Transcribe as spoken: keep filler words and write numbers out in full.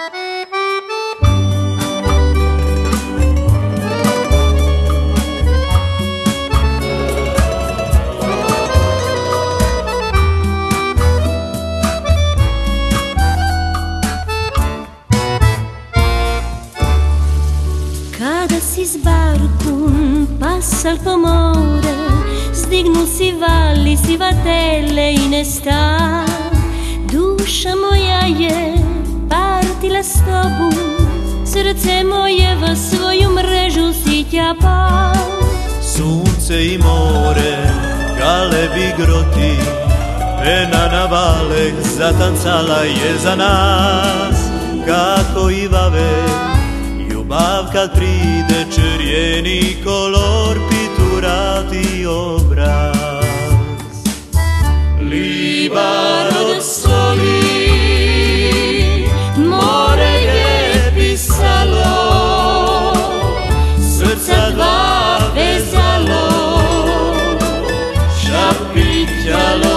Kada si s barkom pasal po more, zdignul si val i si vatele i nesta. Duša moja je partila s tobu, srce moje v svoju mrežu si ťapal. Sunce i more, galebi groti, pena na valeh zatancala je za nas. Kako i vave, ljubav kad pride, črjeni kolor, piturati obraz. Libar od soli, more je pisalo, srca dva vezalo, šapitjalo